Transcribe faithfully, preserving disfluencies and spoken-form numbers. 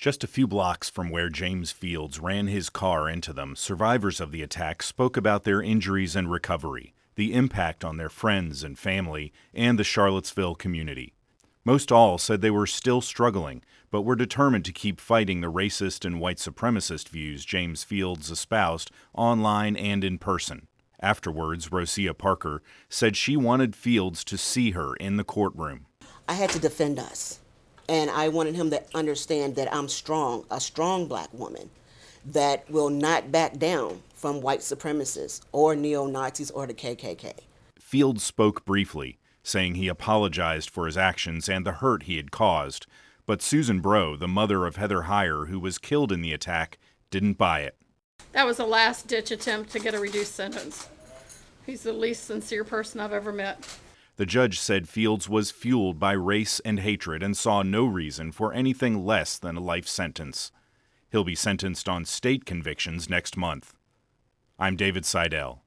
Just a few blocks from where James Fields ran his car into them, survivors of the attack spoke about their injuries and recovery, the impact on their friends and family, and the Charlottesville community. Most all said they were still struggling, but were determined to keep fighting the racist and white supremacist views James Fields espoused online and in person. Afterwards, Rosia Parker said she wanted Fields to see her in the courtroom. I had to defend us. And I wanted him to understand that I'm strong, a strong black woman that will not back down from white supremacists or neo-Nazis or the K K K. Fields spoke briefly, saying he apologized for his actions and the hurt he had caused. But Susan Bro, the mother of Heather Heyer, who was killed in the attack, didn't buy it. That was a last-ditch attempt to get a reduced sentence. He's the least sincere person I've ever met. The judge said Fields was fueled by race and hatred and saw no reason for anything less than a life sentence. He'll be sentenced on state convictions next month. I'm David Seidel.